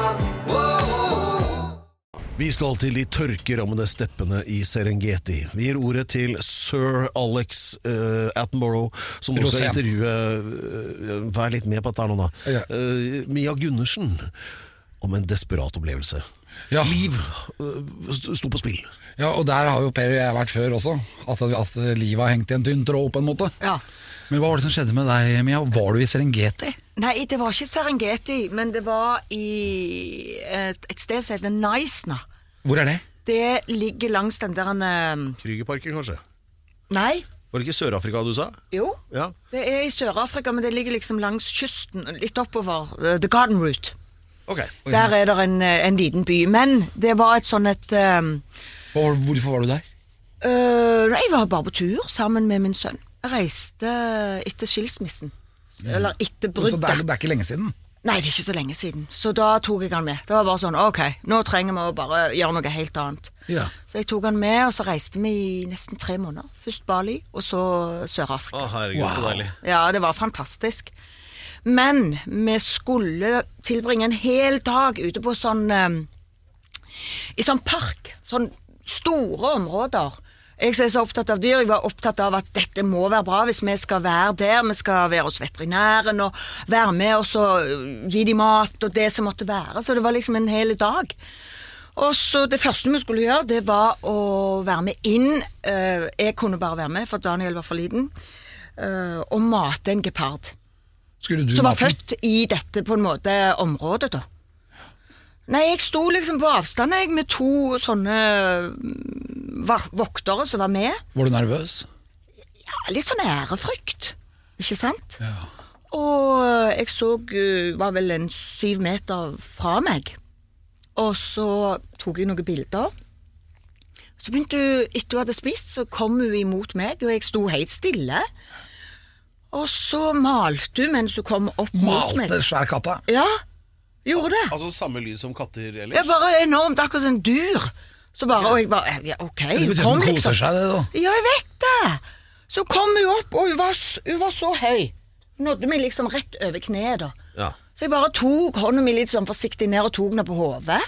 Vi skal til de tørkerammede steppene i Serengeti. Vi gir ordet til Sir Alex uh, Attenborough, som nå skal intervjue uh, Vær litt med på dette nå da Ja. uh, Mia Gundersen om en desperat opplevelse. Ja. Liv uh, sto på spill. Ja, og der har jo Per og jeg vært før også, at, at livet har hengt i en tynn tråd på en måte. Ja. Men hva var det som skjedde med deg, Mia? Var du i Serengeti? Nei, det var ikke Serengeti, men det var i et, et sted som heter Naisna. Hvor er det? Det ligger langs den der... Um... Krügerparken, kanskje? Nei. Var det ikke Sør-Afrika du sa? Jo, ja. Det er i Sør-Afrika, men det ligger liksom langs kysten, litt oppover, uh, The Garden Route. Ok. Der er det en, en liten by, men det var et sånn et... Um... Hvorfor var du der? Uh, jeg var bare på tur sammen med min sønn. Jeg reiste etter skilsmissen. Ja. Eller etter bruddet. Så det er, det er ikke lenge siden? Nei, det er ikke så lenge siden. Så da tok jeg han med. Det var bare sånn, ok, nå trenger vi å bare gjøre noe helt annet. Ja. Så jeg tok han med, og så reiste vi i nesten tre måneder. Først Bali, og så Sør-Afrika. Å, herregud, wow. Så deilig. Ja, det var fantastisk. Men vi skulle tilbringe en hel dag ute på sånn... Um, i sånn park. Sånn store områder. Jeg som er så opptatt av dyr, jeg var opptatt av at dette må være bra hvis vi skal være der, vi skal være hos veterinæren og være med og så gi de mat og det som måtte være, så det var liksom en hel dag. Og så det første vi skulle gjøre, det var å være med inn, jeg kunne bare være med, for Daniel var for liten, og mate en gepard. Skulle du som var maten? født i dette på en måte området da. Nei, jeg sto liksom på avstand jeg, med to sånne voktere som var med. Var du nervøs? Ja, litt sånn ærefrykt, ikke sant? Ja. Og jeg så, var vel en syv meter fra meg. Og så tok jeg noen bilder. Så begynte hun, etter hun hadde spist, så kom hun imot meg, og jeg sto helt stille. Og så malte hun mens hun kom opp mot meg. Malte svær katta? Ja, gjorde det. Altså samme lyd som katter ellers? Ja, bare enormt, akkurat som en dyr. Så bare, og jeg bare, ja, ok. Det betyr at den koser seg det da. Ja, jeg vet det. Så kom hun opp, og hun var, hun var så høy. Nådde meg liksom rett over kneet da. Ja. Så jeg bare tok hånden min litt sånn forsiktig ned og tok den på hodet.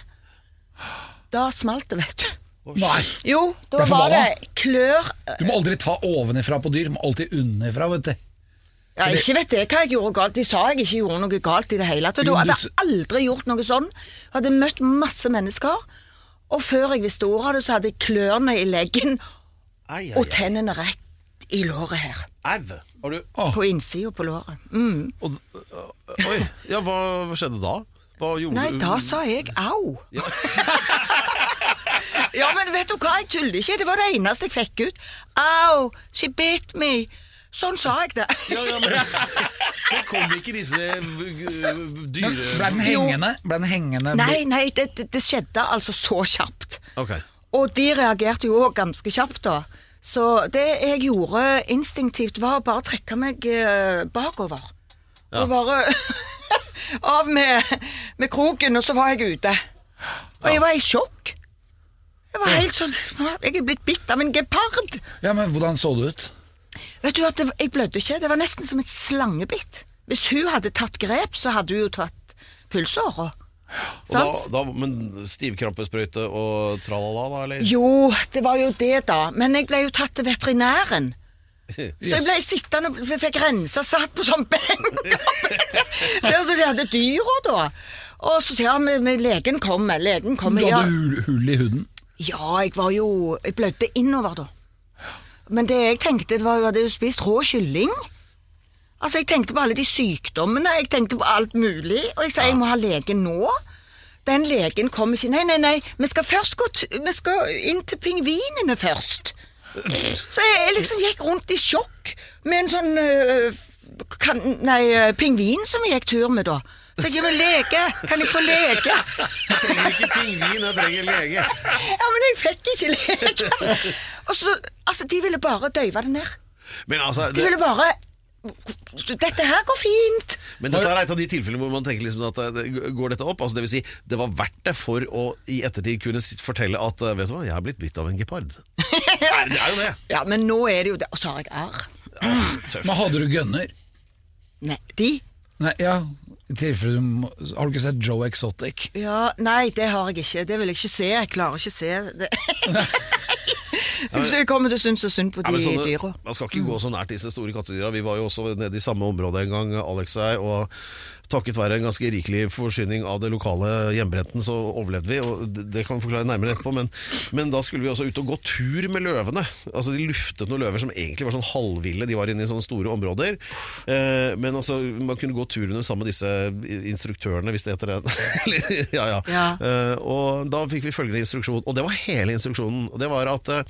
Da smalt det, vet du. Nei. Jo, da var det klør. Du må aldri ta ovenifra på dyr, du må alltid underifra, vet du. Ja, ikke vet jeg hva jeg gjorde galt. De sa jeg ikke gjorde noe galt i det hele. Du hadde aldri gjort noe sånn. Jeg hadde møtt masse mennesker, og før jeg visste ordet av det, så hadde jeg klørne i leggen, ai, ai, ai. Og tennene rett i låret her. Au! Har du... På innsiden på låret. Mm. Og, oi, ja, hva skjedde da? Hva gjorde Nei, du? da sa jeg au. Ja. Ja, men vet du hva, jeg tuller ikke. Det var det eneste jeg fikk ut. Au, she bit me. Sånn sa jeg det. Ja, ja, men det kom ikke disse dyre... Ble den hengende? Ble den hengende? Nei, nei, det, det, det skjedde altså så kjapt. Okay. Og de reagerte jo også ganske kjapt da. Så det jeg gjorde instinktivt var å bare trekke meg eh, bakover. Ja. Og bare av med, med kroken, og så var jeg ute. Og jeg var i sjokk. Jeg var helt sånn, jeg er blitt bitt av en gepard. Ja, men hvordan så det ut? Vet du at det, jeg blødde ikke, det var nesten som et slangebitt. Hvis hun hadde tatt grep, så hadde hun jo tatt pulsåret. Og da, da, men stivkrampesprøyte og tralala da, eller? Jo, det var jo det da, men jeg ble jo tatt til veterinæren. Yes. Så jeg ble sittende og fikk rensa, satt på sånn benk. Det var så de hadde dyra da. Og så sier han, ja, legen kommer, legen kommer. Du hadde ja. hull, hull i huden? Ja, jeg var jo, jeg blødde innover da. Men det jeg tenkte, det var jo at jeg hadde spist rå kylling. Altså, jeg tenkte på alle de sykdommene, jeg tenkte på alt mulig, og jeg sa, jeg må ha legen nå. Den legen kom og sier, nei, nei, nei, vi skal først gå, vi skal inn til pingvinene først. Så jeg, jeg liksom gikk rundt i sjokk med en sånn, uh, kan, nei, pingvin som jeg gikk tur med da. Så jeg gikk med lege, kan jeg få lege? Jeg trenger ikke pingvin, jeg trenger lege. Ja, men jeg fikk ikke lege. Og så, altså, de ville bare døyve det ned. Men altså... De ville bare... Dette her går fint. Men dette er et av de tilfellene hvor man tenker liksom at går dette opp, altså det vil si det var verdt det for å i ettertid kunne fortelle at vet du hva, jeg har blitt bitt av en gepard. Det er jo det. Ja, men nå er det jo det. Og så har jeg arr. Men hadde du gønner? Nei, de? Nei, ja, i tilfelle du må, har du ikke sett Joe Exotic? Ja, nei, det har jeg ikke. Det vil jeg ikke se. Jeg klarer ikke å se det. Så jeg kommer til å synes så synd på de ja, sånne, dyra. Man skal ikke gå så nært disse store kattedyra. Vi var jo også nede i samme område en gang, Alex og jeg, og takket være en ganske rikelig forsyning av det lokale hjemmebrenten, så overlevde vi, og det, det kan vi forklare nærmere etterpå, men, men da skulle vi også ut og gå tur med løvene. Altså de luftet noen løver som egentlig var sånn halvville, de var inne i sånne store områder, eh, men altså man kunne gå tur under sammen med disse instruktørene, hvis det heter det. ja, ja. ja. Eh, og da fikk vi følgende instruksjon, og det var hele instruksjonen, og det var at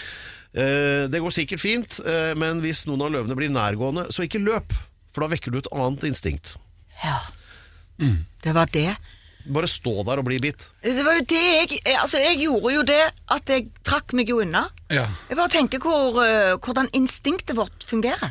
eh, det går sikkert fint, eh, men hvis noen av løvene blir nærgående, så ikke løp, for da vekker du et annet instinkt. Ja, mm. Det var det. Bare stå der og bli bitt. Det var jo det jeg, altså jeg gjorde jo det at jeg trakk meg jo unna. Ja. Jeg bare tenker hvor, uh, hvordan instinktet vårt fungerer.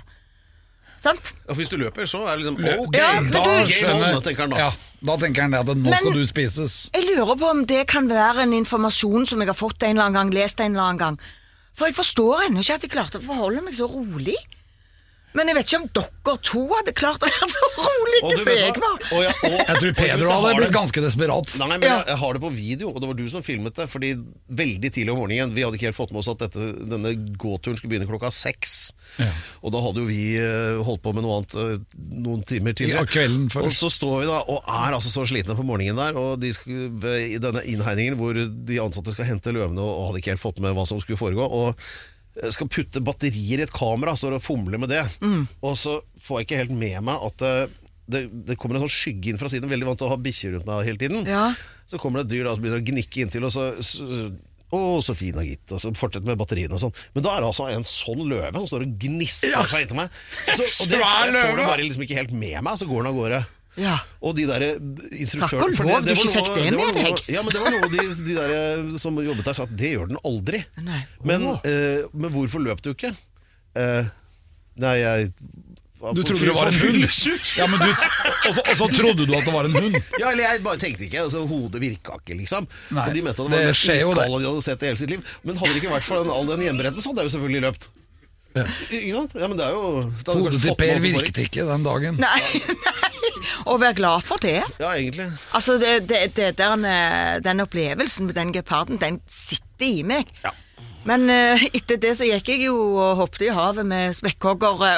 Sant? Ja, for hvis du løper så er det liksom ok, ja, da, du, skjønner, da tenker han da. Ja, da tenker han det at nå men, skal du spises. Jeg lurer på om det kan være en informasjon som jeg har fått en eller annen gang, lest en eller annen gang. For jeg forstår ennå ikke at jeg klarte å forholde meg så rolig. Men jeg vet ikke om dere to hadde klart å være så rolig som jeg var. Og jeg, og, jeg tror Pedro hadde blitt ganske desperat. Nei, men jeg, jeg har det på video, og det var du som filmet det. Fordi veldig tidlig om morgenen, vi hadde ikke helt fått med oss at dette, denne gåturen skulle begynne klokka seks. Ja. Og da hadde jo vi holdt på med noe annet noen timer tidligere. Ja, kvelden før. Og så står vi da, og er altså så slitne på morgenen der, og de skal, i denne innhegningen hvor de ansatte skal hente løvene, og hadde ikke helt fått med hva som skulle foregå, og skal putte batterier i et kamera så fomle med det mm. og så får jeg ikke helt med meg at det, det kommer en sånn skygge inn fra siden, veldig vant til å ha bikkjer rundt meg hele tiden ja. Så kommer det et dyr da, som begynner å gnikke inntil og så, så å, så fin og gitt, og så fortsetter med batteriene og sånn, men da er det altså en sånn løve som står og gnisser ja. Seg inntil meg så, og det jeg får det bare liksom ikke helt med meg, så går den av gårde ja. Og de der instruktørene takk og lov, du ikke fikk det, det med noe, deg ja, men det var noe de, de der som jobbet der sa at det gjør den aldri nei. Men, uh, men hvorfor løp du ikke? Uh, nei, jeg du trodde det var en hund? Ja, men du, og, så, og så trodde du at det var en hund? Ja, eller jeg bare tenkte ikke, altså, hodet virka ikke liksom nei, og de mente at det var nesten iskall og de hadde sett det hele sitt liv. Men hadde det ikke vært for den, all den hjemmeretten, så hadde jeg jo selvfølgelig løpt. Ja. Ikke sant? Ja, men det er jo hodet til Per virket ikke den dagen. Nei, nei, og vær glad for det. Ja, egentlig. Altså, det, det, det der, den opplevelsen med den geparden, den sitter i meg. Ja. Men uh, etter det så gikk jeg jo og hoppet i havet med spekkhoggere.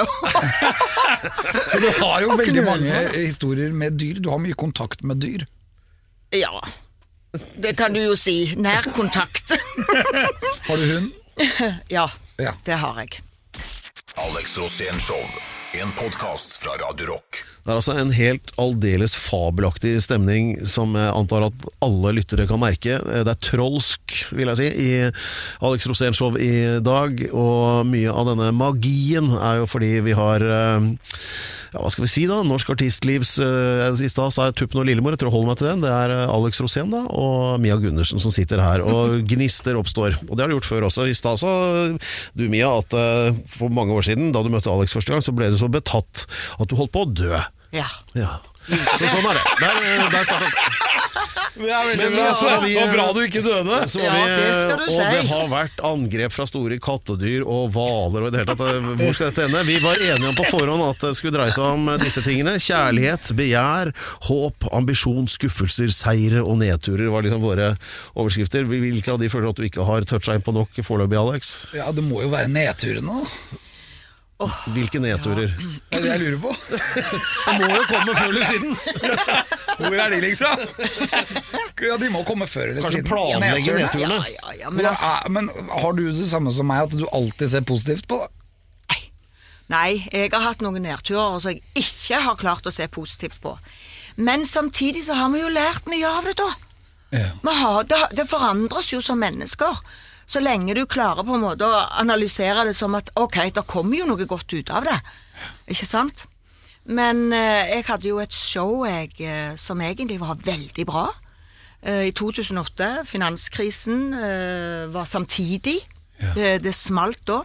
Så du har jo veldig mange historier med dyr. Du har mye kontakt med dyr. Ja, det kan du jo si. Nærkontakt. Har du hund? Ja, ja, det har jeg. Alex Rosén Show, en podcast fra Radio Rock. Det er altså en helt aldeles fabelaktig stemning som jeg antar at alle lyttere kan merke. Det er trolsk, vil jeg si, i Alex Rosén Show i dag, og mye av denne magien er jo fordi vi har, ja, hva skal vi si da, Norsk Artistlivs, i stad sa jeg Tuppen og Lillemor, jeg tror jeg holder meg til den, det er Alex Rosén da, og Mia Gundersen som sitter her, og gnister oppstår, og det har du gjort før også. I stad sa du, Mia, at for mange år siden, da du møtte Alex første gang, så ble du så betatt at du holdt på å dø. Ja. Ja. Så sånn er det. Der, der startet Det er veldig Men, bra. så har vi- Og bra du ikke døde. Så har Ja, vi, det skal du og si. det har vært angrep fra store kattedyr og hvaler og i det hele tatt. Hvor skal dette ende? Vi var enige om på forhånd at det skulle dreie seg om disse tingene. Kjærlighet, begjær, håp, ambisjon, skuffelser, seire og nedturer var liksom våre overskrifter. Hvilke av de føler at du ikke har toucha inn på nok foreløpig, Alex? Ja, det må jo være nedturene da. Hvilke nedturer? Det er det jeg lurer på. Det må jo komme før eller siden. Hvor er de liksom? Ja, de må komme før eller Kanskje siden. planlegge Nedturene. nedturene. Ja, ja, ja, men Men, altså, er- men har du det samme som meg, at du alltid ser positivt på det? nei, jeg har hatt noen nedturer som jeg ikke har klart å se positivt på. Men samtidig så har vi jo lært mye av det da. Ja. Vi har, det, det forandres jo som mennesker. Så lenge du klarer på en måte å analysere det som at ok, det kommer jo noe godt ut av det. Ikke sant? Men eh, jeg hadde jo et show jeg, eh, som egentlig var veldig bra. Eh, I to tusen og åtte, finanskrisen eh, var samtidig. Ja. Det, det smalt da.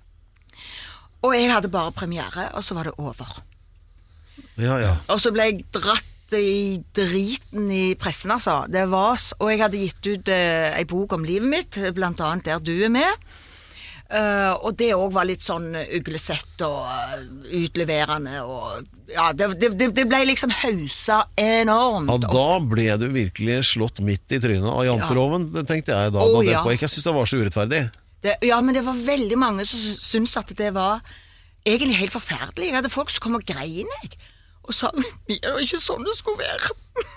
Og jeg hadde bare premiere, og så var det over. Ja, ja. Og så ble jeg dratt i driten i pressen, altså. Det var, s- og jeg hadde gitt ut eh, en bok om livet mitt, blant annet Der du er med. Eh, og det også var litt sånn uglesett og eh, utleverende. Og, ja, det, det, det ble liksom hausa enormt. Ja, da ble du virkelig slått midt i trynet av janteloven, det tenkte jeg da. Å, da det ja. på. Jeg synes det var så urettferdig. Det, ja, men det var veldig mange som sy- syntes at det var egentlig helt forferdelig. Jeg hadde folk som kom og grein, jeg. Og sa, det var ikke sånn det skulle være.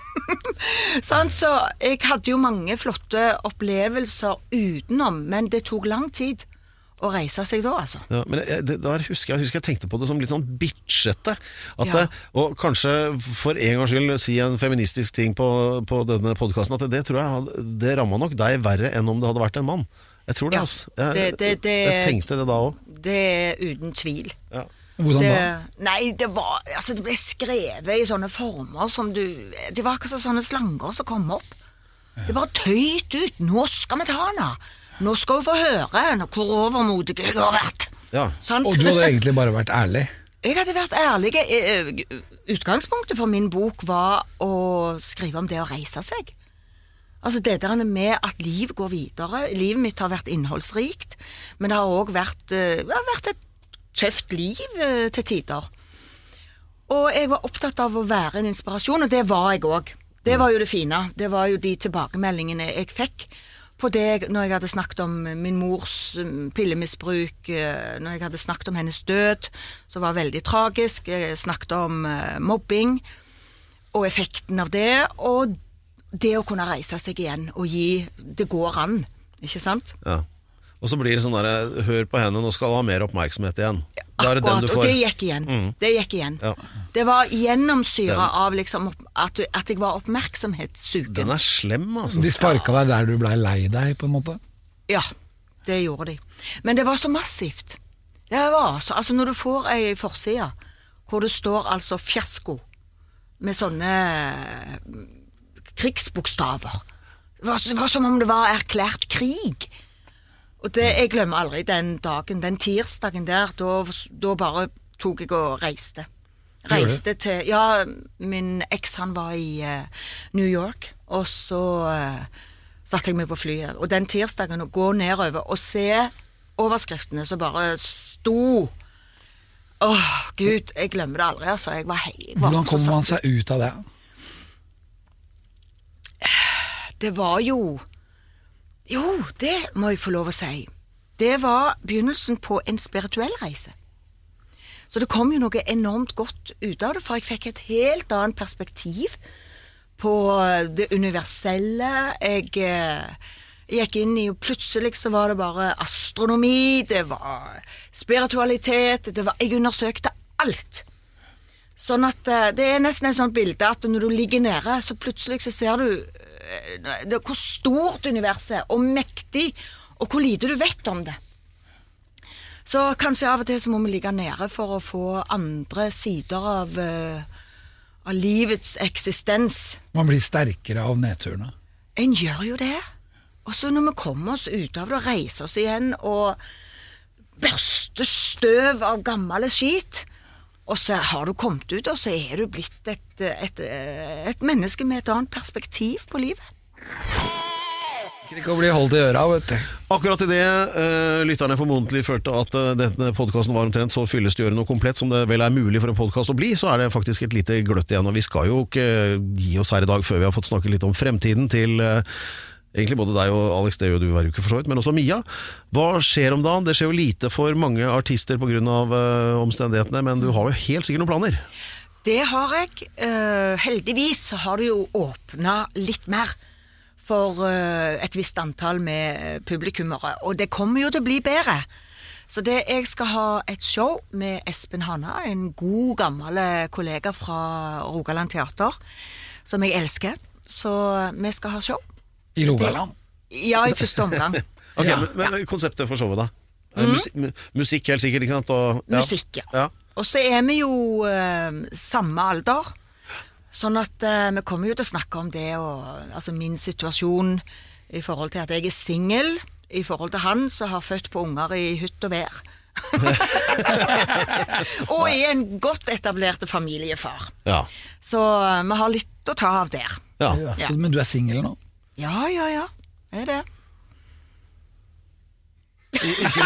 sånn, så jeg hadde jo mange flotte opplevelser utenom, men det tok lang tid å reise seg da, altså. Ja, men jeg, det, der husker jeg, husker jeg tenkte på det som litt sånn bitchete. At Ja. det, og kanskje for en gangs skyld si en feministisk ting på, på denne podcasten, at det, det tror jeg hadde- det rammet nok deg verre enn om det hadde vært en mann. Jeg tror det, Ja, ass. Jeg, det- det- det- jeg tenkte det da også. Det er uten tvil. Ja. Hvordan Det, da? nei, det var, altså det ble skrevet i sånne former som du, det var akkurat sånne slanger som kom opp. Det bare tøyt ut, nå skal vi ta henne. Nå skal vi få høre nå hvor overmodig jeg har vært. Ja. Sant? Og du hadde egentlig bare vært ærlig. Jeg hadde vært ærlig. Eh, Utgangspunktet for min bok var å skrive om det å reise seg. Altså det der med at liv går videre. Livet mitt har vært innholdsrikt, men det har også vært, eh, det har vært et tøft liv eh, til tider. Og jeg var opptatt av å være en inspirasjon, og det var jeg også. Det var jo det fine. Det var jo de tilbakemeldingene jeg fikk på det jeg- når jeg hadde snakket om min mors mm, pillemisbruk, eh, når jeg hadde snakket om hennes død, som var veldig tragisk. Jeg snakket om eh, mobbing og effekten av det, og det å kunne reise seg igjen og gi det går an, ikke sant? Ja. Og så blir det sånn der, hør på henne, nå skal du ha mer oppmerksomhet igjen. Da er det den Akkurat, du og får. det gikk igjen. Mm. Det gikk igjen. Ja. Det var gjennomsyra Den- av liksom opp- at, du- at jeg var oppmerksomhetssugen. Den er slem, altså. De sparka deg der du blei lei deg, på en måte. Ja, det gjorde de. Men det var så massivt. Det var så, altså når du får ei forside hvor det står altså fiasko med sånne mm, krigsbokstaver. Det var, det var som om det var erklært krig. Og det, jeg glemmer aldri den dagen, den tirsdagen der, da, da bare tok jeg og reiste. Reiste til, ja, min eks han var i eh, New York, og så eh, satte jeg meg på flyet. Og den tirsdagen å gå nedover og se overskriftene som bare sto. Åh, Gud, jeg glemmer det aldri, altså. Jeg var hei. jeg var Hvordan så kommer man satt seg ut av det? Det var jo Jo, det må jeg få lov å si. Det var begynnelsen på en spirituell reise. Så det kom jo noe enormt godt ut av det, for jeg fikk et helt annet perspektiv på det universelle. Jeg eh, gikk inn i, og plutselig så var det bare astronomi, det var spiritualitet, det var, jeg undersøkte alt. Sånn at eh, det er nesten et sånt bilde at når du ligger nede, så plutselig så ser du eh, det, hvor stort universet er, og mektig, og hvor lite du vet om det. Så kanskje av og til så må vi ligge nede for å få andre sider av, uh, av livets eksistens. Man blir sterkere av nedturene. En gjør jo det. Og så når vi kommer oss ut av det og reiser oss igjen og børster støv av gammel skit, Og så har du kommet ut, og så er du blitt et, et, et menneske med et annet perspektiv på livet. Ikke å bli holdt i øra, vet du. Akkurat i det uh, lytterne formodentlig følte at uh, denne podcasten var omtrent så fyllestgjørende og komplett som det vel er mulig for en podcast å bli, så er det faktisk et lite gløtt igjen, og vi skal jo ikke gi oss her i dag før vi har fått snakke litt om fremtiden til uh, egentlig både deg og Alex, det er jo du hver uke for så vidt, men også Mia. Hva skjer om dagen? Det skjer jo lite for mange artister på grunn av uh, omstendighetene, men du har jo helt sikkert noen planer. Det har jeg. Uh, heldigvis har det jo åpnet litt mer for uh, et visst antall med publikummere, og det kommer jo til å bli bedre. Så det, jeg skal ha et show med Espen Hanna, en god gammel kollega fra Rogaland Teater, som jeg elsker. Så vi skal ha show. I Rogaland? Det, ja, i første omgang. Ok, ja, men, men konseptet for showet da? Mm. Musikk, musikk helt sikkert, ikke sant? Og, ja. Musikk, ja. ja. Og så er vi jo uh, samme alder, sånn at uh, vi kommer jo til å snakke om det, og, altså min situasjon i forhold til at jeg er single, i forhold til han som har født på unger i hytt og vær. Og er en godt etablerte familiefar. Ja. Så uh, vi har litt å ta av der. Ja. Ja, så, men du er single nå? Ja, ja, ja. Det er det. Ikke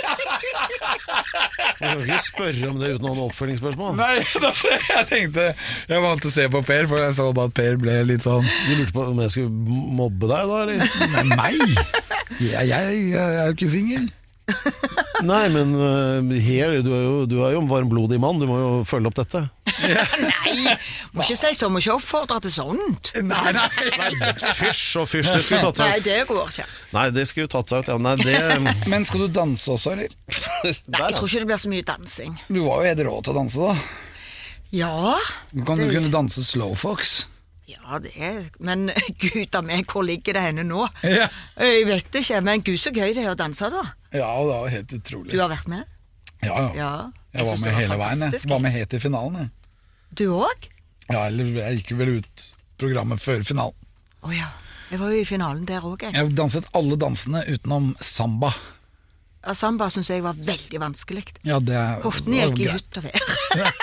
Jeg kan ikke spørre om det uten noen oppfølgingsspørsmål. Nei, jeg tenkte jeg valgte å se på Per, for jeg så bare at Per ble litt sånn. Du lurte på om jeg skulle mobbe deg da, eller? Nei, meg? Jeg, jeg, jeg er jo ikke single. Nei, men uh, her, du er, jo, du er jo en varmblodig mann. Du må jo følge opp dette. Nei, må ikke si så, må ikke oppfordre til sånt. Nei, nei, nei. Fysj og fysj, det skulle tatt seg ut. Nei, det går ikke. Nei, det skulle tatt seg ut, ja. Nei, det... Men skal du danse også, eller? Nei, jeg tror ikke det blir så mye dansing. Du var jo helt råd til å danse da. Ja. Kan du det... kunne danse slowfox? Ja, det er, men gud av meg, hvor ligger det henne nå? Ja. Jeg vet ikke, men gud så gøy det er å danse da. Ja, det var helt utrolig. Du har vært med? Ja, ja. Ja, jeg, jeg var med var hele veien, jeg var med helt i finalen. Jeg. Du også? Ja, eller jeg gikk vel ut programmet før finalen. Åja, jeg var jo i finalen der også. Jeg, jeg danset alle dansene utenom samba. Ja, samba synes jeg var veldig vanskelig. Ja, det er... Hoften gikk i hytt og vær.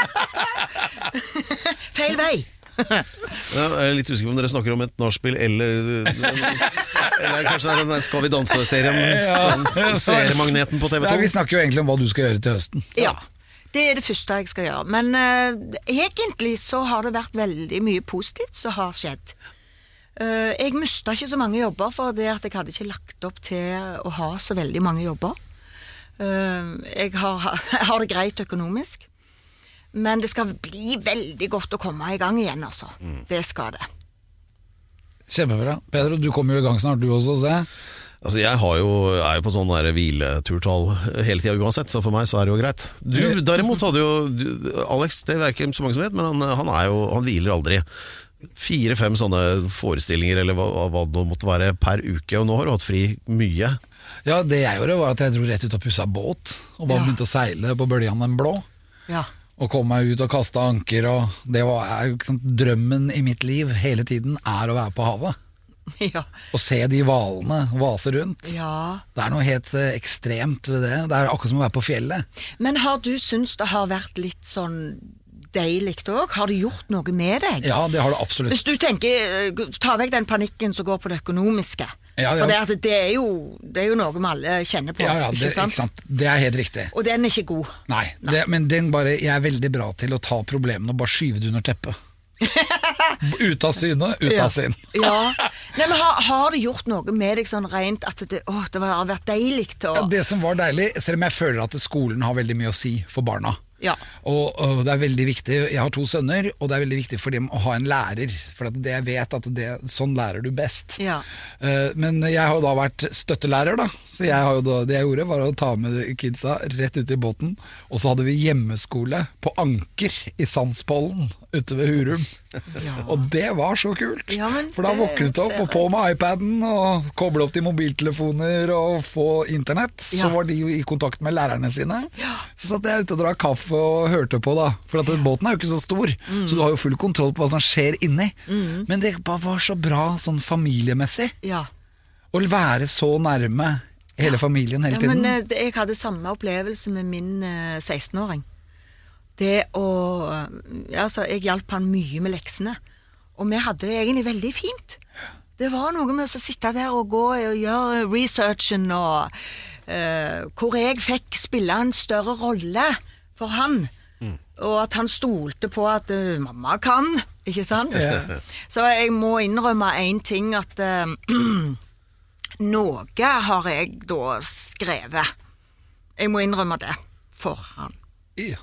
Feil vei. Ja, jeg er litt usikker om dere snakker om et nachspiel eller, eller kanskje det er den Skal vi danse-serien, ja. Seriemagneten på T V to. Ja, vi snakker jo egentlig om hva du skal gjøre til høsten. Ja, det er det første jeg skal gjøre. Men uh, egentlig så har det vært veldig mye positivt som har skjedd. uh, Jeg mistet ikke så mange jobber, for det at jeg hadde ikke lagt opp til å ha så veldig mange jobber. uh, Jeg har, jeg har det greit økonomisk, men det skal bli veldig godt å komme i gang igjen, altså. Mm. Det skal det. Kjempebra. Pedro, du kommer jo i gang snart, du også, se. Altså, jeg har jo, er jo på sånn der hvileturtall hele tiden uansett, så for meg så er det jo greit. Du, derimot hadde jo, du, Alex, det er ikke så mange som vet, men han, han er jo, han hviler aldri. Fire-fem sånne forestillinger, eller hva, hva det måtte være, per uke, og nå har du hatt fri mye. Ja, det jeg gjorde var at jeg dro rett ut og pusset båt, og bare ja. begynte å seile på bølgen den blå. Ja. Og kom meg ut og kastet anker, og det var er, sånn, drømmen i mitt liv hele tiden er å være på havet. Ja. Og se de hvalene vase rundt. Ja. Det er noe helt eh, ekstremt ved det. Det er akkurat som å være på fjellet. Men har du syntes det har vært litt sånn deilig også? Har det gjort noe med deg? Ja, det har det absolutt. Hvis du tenker, ta vekk den panikken som går på det økonomiske. Ja, ja. For det, altså, det, er jo, det er jo noe vi alle kjenner på, ja, ja, ikke, det, sant? ikke sant? Det er helt riktig. Og den er ikke god. Nei, Nei. Det, men den bare, jeg er veldig bra til å ta problemene og bare skyve det under teppet. Ut av syne, ut ja. av sinn. Ja. Nei, men har, har det gjort noe med deg sånn rent at det, å, det har vært deilig til å... Ja, det som var deilig, selv om jeg føler at skolen har veldig mye å si for barna. Ja. Og, og det er veldig viktig, jeg har to sønner, og det er veldig viktig for dem å ha en lærer, for at det jeg vet at det, sånn lærer du best. Ja. Uh, men jeg har jo da vært støttelærer da, så jeg har jo da, det jeg gjorde var å ta med kidsa rett ut i båten, og så hadde vi hjemmeskole på Anker i Sandspollen ute ved Hurum. Ja. Og det var så kult, ja, for da våknet opp og på med iPaden og koble opp til mobiltelefoner og få internett, så ja. var de jo i kontakt med lærerne sine. Ja. Så satt jeg ute og drakk kaffe og hørte på da, for at båten er jo ikke så stor, mm. så du har jo full kontroll på hva som skjer inni. Mm. Men det bare var så bra sånn familiemessig. Ja. Å være så nærme hele familien hele ja, tiden. Men jeg hadde samme opplevelse med min uh, seksten-åring. det å altså, jeg hjalp han mye med leksene, og vi hadde det egentlig veldig fint. Det var noe med å sitte der og gå og gjøre researchen, og uh, hvor jeg fikk spille en større rolle for han, mm. og at han stolte på at uh, mamma kan, ikke sant? Yeah. Så jeg må innrømme en ting, at uh, noe har jeg da skrevet. Jeg må innrømme det for han. Ja.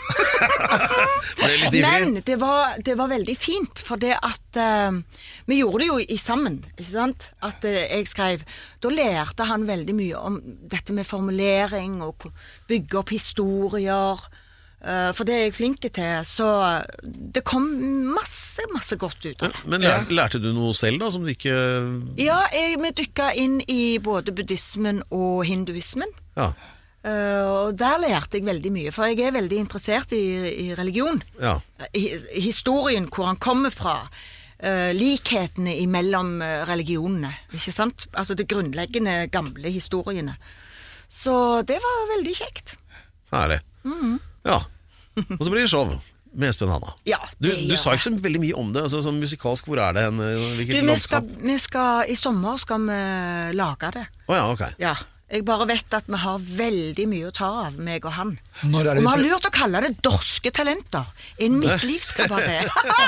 Men det var, det var veldig fint, for det at uh, vi gjorde det jo i sammen, ikke sant? At uh, jeg skrev, da lærte han veldig mye om dette med formulering og bygge opp historier, uh, for det er jeg flink til, så det kom masse, masse godt ut av det. Men lær, lærte du noe selv da, som du ikke... Ja, jeg, vi dykket inn i både buddhismen og hinduismen. Ja. Uh, og der lærte jeg veldig mye, for jeg er veldig interessert i, i religion. Ja. I, i historien, hvor han kommer fra, uh, likhetene imellom uh, religionene, ikke sant? Altså det grunnleggende gamle historiene. Så det var veldig kjekt. Herlig. Mm. Ja, og så blir det show med Espen Hanna. Ja, du, du sa ikke så veldig mye om det, altså sånn musikalsk, hvor er det? En, hvilket du, vi landskap? Skal, vi skal, i sommer skal vi lage det. Åh oh, ja, ok. Ja. Jeg bare vet at vi har veldig mye å ta av, meg og han. Når er det og vi har lurt å kalle det dorske talenter. En midtlivskabaret.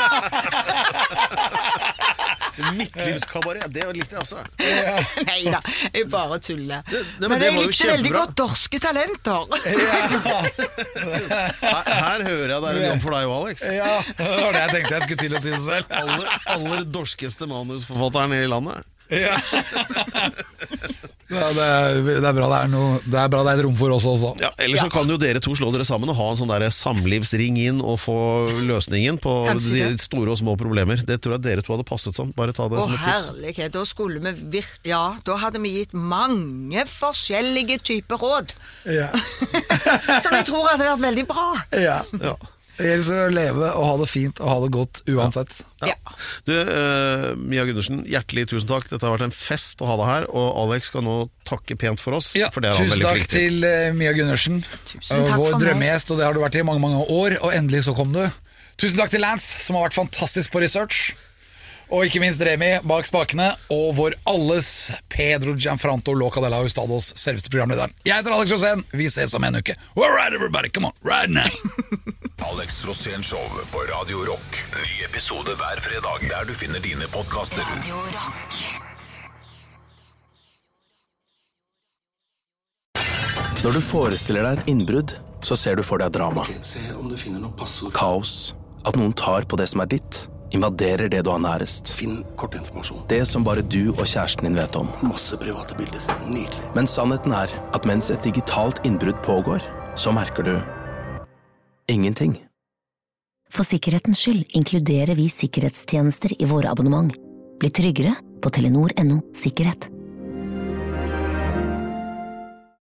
Midtlivskabaret, det var litt det altså. Ja. Neida, jeg bare tuller. Det, det, men, men jeg likte veldig godt dorske talenter. Ja. her, her hører jeg det er en jobb for deg, Alex. Ja, det var det jeg tenkte jeg skulle til å si det selv. Aller, aller dorskeste manusforfatteren i landet. Ja. Ja, det, er, det er bra det er noe, det er bra det er et rom for oss også. Ja, eller så ja. Kan jo dere to slå dere sammen og ha en sånn der samlivsring inn og få løsningen på Kanskje de det. Store og små problemer. Det tror jeg dere to hadde passet som. Bare ta det Åh, som et tips. Herlighet, da skulle vi vir ja, da hadde vi gitt mange forskjellige typer råd. Ja. Som jeg tror hadde vært veldig bra. Ja, ja. Det gjelder å leve og ha det fint og ha det godt uansett. Ja. Ja. Du, uh, Mia Gundersen, hjertelig tusen takk. Dette har vært en fest å ha deg her, og Alex skal nå takke pent for oss. Ja, for det er tusen han takk til uh, Mia Gundersen, uh, vår drømmegjest, og det har du vært i mange, mange år, og endelig så kom du. Tusen takk til Lance, som har vært fantastisk på research. Og ikke minst Remi bak spakene, og vår alles Pedro Gianfranto Locadella Hustados selveste programlederen. Jeg heter Alex Rosén, vi ses om en uke. All right everybody, come on, right now. Alex Rosén Show på Radio Rock. Ny episode hver fredag der du finner dine podcaster. Radio Rock. Når du forestiller deg et innbrudd, så ser du for deg drama. Okay, se om du finner noe passord. Kaos. At noen tar på det som er ditt. Invaderer det du har nærest. Finn kortinformasjon. Det som bare du og kjæresten din vet om. Masse private bilder. Nydelig. Men sannheten er at mens et digitalt innbrudd pågår, så merker du ingenting. For sikkerhetens skyld inkluderer vi sikkerhetstjenester i våre abonnement. Bli tryggere på telenor punktum no sikkerhet.